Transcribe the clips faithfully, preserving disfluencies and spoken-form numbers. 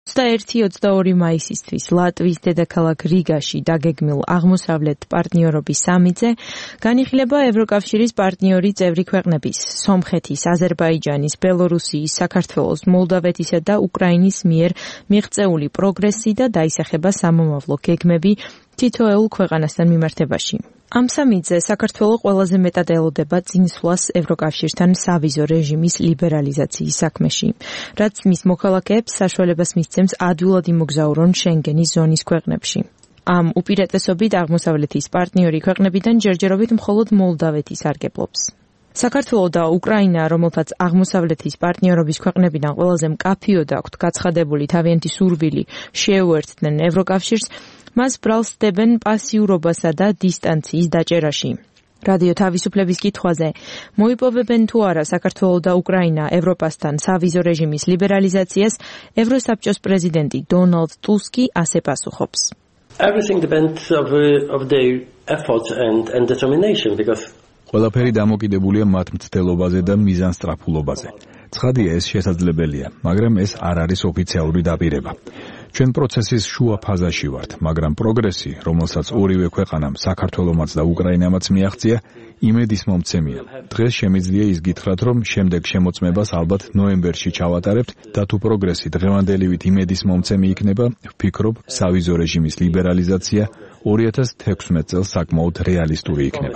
ოცდაერთი ოცდაორი მაისისთვის ლატვიის დედაქალაქ რიგაში დაგეგმილ აღმოსავლეთ პარტნიორობის სამიტზე განიხილება ევროკავშირის პარტნიორი წევრი ქვეყნების სომხეთის, აზერბაიჯანის, ბელორუსიის, საქართველოს, მოლდავეთისა და უკრაინის მიერ მიღწეული პროგრესი და დაისახება სამომავლო გეგმები თითოეულ ქვეყანასთან მიმართებაში. Am სამიტზე საქართველო ყველაზე მეტად ელოდება წინსვლას ევროკავშირთან სავიზო რეჟიმის ლიბერალიზაციის საქმეში, რაც მის მოქალაქეებს საშუალებას მისცემს ადვილად იმოგზაურონ შენგენის ზონის ქვეყნებში. Am უპირატესობით აღმოსავლეთის პარტნიორი ქვეყნებიდან ჯერჯერობით მხოლოდ მოლდავეთი სარგებლობს. საქართველო და უკრაინა, რომელთაც აღმოსავლეთის პარტნიორობის ქვეყნებიდან ყველაზე მკაფიოდ აქვთ გაცხადებული თავიანთი სურვილი შეუერთდნენ ევროკავშირს, მას ბრალს დებენ პასიურობასა და დისტანციის დაჭერაში. რადიო თავისუფლების კითხვაზე მოიპოვებენ თუ არა საქართველო და უკრაინა ევროპასთან სავიზო რეჟიმის ლიბერალიზაციას, ევროსაბჭოს პრეზიდენტი დონალდ ტუსკი ასე პასუხობს. Everything depends of, of their efforts and, and determination because ყველაფერი დამოკიდებულია მათ მცდელობაზე და მიზანსწრაფულობაზე. ცხადია, ეს შესაძლებელია, მაგრამ ეს არ არის ოფიციალური დაპირება. ჩვენ პროცესის შუა ფაზაში ვართ, მაგრამ პროგრესი, რომელსაც ორივე ქვეყანამ, საქართველომაც და უკრაინამაც მიაღწია, იმედის მომცემია. დღეს შემიძლია ის გითხრათ, რომ შემდეგ შემოწმებას ალბათ ნოემბერში ჩავატარებთ და თუ პროგრესი დღევანდელივით იმედის მომცემი იქნება, ვფიქრობ, სავიზო რეჟიმის ლიბერალიზაცია ორი ათას თექვსმეტ წელს საკმაოდ რეალისტური იქნება.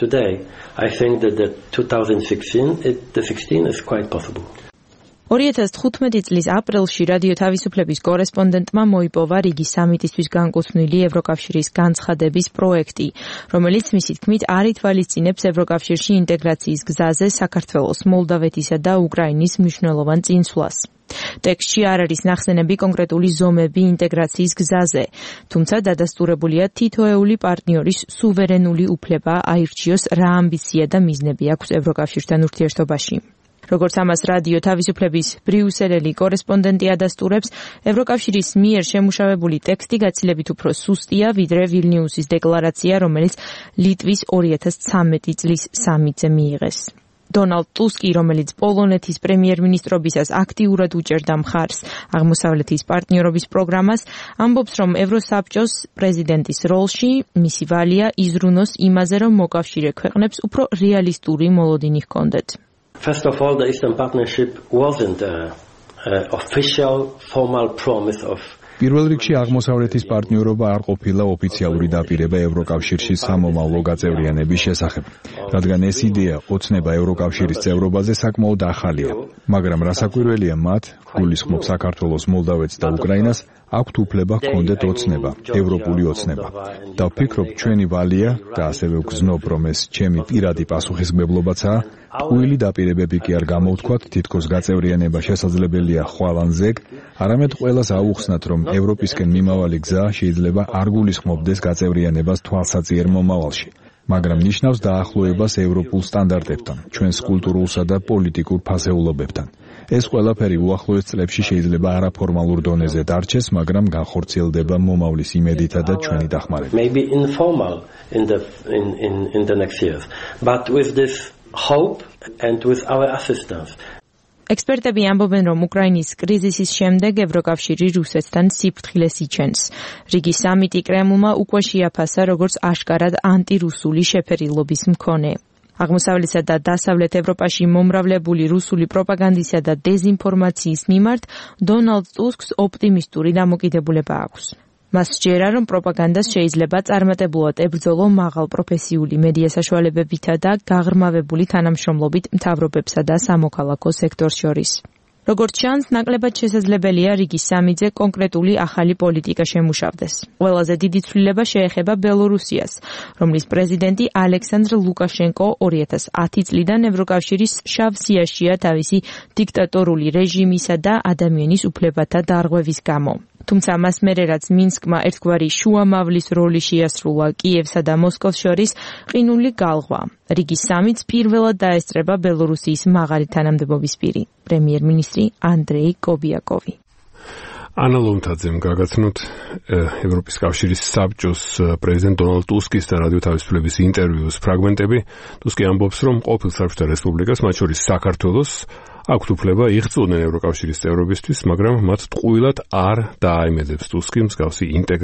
ორი ათას თხუთმეტი წლის აპრილში რადიო თავისუფლების კორესპონდენტმა მოიპოვა რიგის სამიტისთვის განკუთვნილი ევროკავშირის განცხადების პროექტი, რომელიც მისი თქმით არ ითვალისწინებს ევროკავშირში ინტეგრაციის გზაზე საქართველოს, მოლდავეთისა და უკრაინის მნიშვნელოვან წინსვლას. ტექსტში არ არის ნახსენები კონკრეტული ზომები ინტეგრაციის გზაზე, თუმცა დადასტურებულია თითოეული პარტნიორის სუვერენული უფლება აირჩიოს რა ამბიცია და მიზნები აქვს ევროკავშირთან ურთიერთობაში. Როგორც ამას რადიო თავისუფლების ბრიუსელელი კორესპონდენტი ადასტურებს, ევროკავშირის მიერ შემუშავებული ტექსტი გაცილებით უფრო სუსტია, ვიდრე ვილნიუსის დეკლარაცია, რომელიც ლიტვის ორი ათას ცხრამეტი წლის სამიტზე მიიღეს. დონალდ ტუსკი, რომელიც პოლონეთის პრემიერ-მინისტრობისას აქტიურად უჭერდა მხარს აღმოსავლეთის პარტნიორობის პროგრამას, ამბობს, რომ ევროსაბჭოს პრეზიდენტის როლში მისი ვალია იზრუნოს იმაზე, რომ მოკავშირე ქვეყნებს უფრო რეალისტური მოლოდინი ჰქონდეთ. First of all, the Eastern Partnership wasn't an official, formal promise of პირველ რიგში აღმოსავლეთის პარტნიორობა არ ყოფილა ოფიციალური დაპირება ევროკავშირში სამომავლო გაწევრიანების შესახებ, რადგან ეს იდეა ოცნება ევროკავშირის წევრობაზე საკმაოდ ახალია, მაგრამ რასაკვირველია მათ, გულისხმობ საქართველოს, მოლდავეთს და უკრაინას, აქვთ უფლება ჰქონდეთ ოცნება, ევროპული ოცნება. და ვფიქრობ, ჩვენი ვალია და ასევე ვგზნობ, რომ ეს ჩემი პირადი პასუხისმგებლობაცაა, ტყუილი დაპირებები კი არ გამოვთქვათ, თითქოს გაწევრიანება შესაძლებელია ხვალანზეგ, არამედ ყველას აუხსნათ, რომ ევროპისკენ მიმავალი გზა შეიძლება არ გულისხმობდეს გაწევრიანებას თვალსაწიერ მომავალში, მაგრამ ნიშნავს დაახლოებას ევროპულ სტანდარტებთან, ჩვენს კულტურულსა და პოლიტიკურ ფასეულობებთან. ეს ყველაფერი უახლოეს წლებში შეიძლება არაფორმალურ დონეზე დარჩეს, მაგრამ განხორციელდება მომავლის იმედითა და ჩვენი დახმარებით. Maybe informal in the in in in the next years, but with this hope and with our assistance. Ექსპერტები ამბობენ, რომ უკრაინის კრიზისის შემდეგ ევროკავშირი რუსეთთან სიფრთხილეს იჩენს. რიგის სამიტი კრემლმა უკვე შეაფასა, როგორც აშკარად ანტირუსული შეფერილობის მქონე. აღმოსავლეთსა და დასავლეთ ევროპაში მომრავლებული რუსული პროპაგანდისა და დეზინფორმაციის მიმართ დონალდ ტუსკს ოპტიმისტური დამოკიდებულება აქვს. მას სჯერა, რომ პროპაგანდას შეიძლება წარმატებულად ებრძოლო მაღალ პროფესიული მედია საშუალებებითა და გაღრმავებული თანამშრომლობით მთავრობებსა და სამოქალაქო სექტორს შორის. როგორც ჩანს, ნაკლებად შესაძლებელია რიგის სამიტზე კონკრეტული ახალი პოლიტიკა შემუშავდეს. ყველაზე დიდი ცვლილება შეეხება ბელორუსიას, რომლის პრეზიდენტი ალექსანდრ ლუკაშენკო ორი ათას ათი წლიდან ევროკავშირის შავ სიაშია თავისი დიქტატორული რეჟიმისა და ადამიანის უფლებათა დარღვევის გამო. თუმცა მას მერე რაც მინსკმა ერთგვარი შუამავლის როლი შეასრულა კიევსა და მოსკოვს შორის, ყინული გალღვა. რიგის სამიტს პირველად დაესწრება ბელორუსიის მაღალი თანამდებობის პირი, პრემიერ-მინისტრი ანდრეი კობიაკოვი. ანა ლომთაძემ გაგაცნოთ ევროპის კავშირის საბჭოს პრეზიდენტ დონალდ ტუსკის და რადიო თავისუფლების ინტერვიუს ფრაგმენტები. ტუსკი ამბობს, რომ ყოფილ საბჭოთა რესპუბლიკას, მათ შორის საქართველოს, აქვთ უფლება იღწვოდნენ ევროკავშირის წევრობისთვის, მაგრამ მათ ტყუილად არ დააიმედებს ტუსკი მსგავსი ინტეგრაციის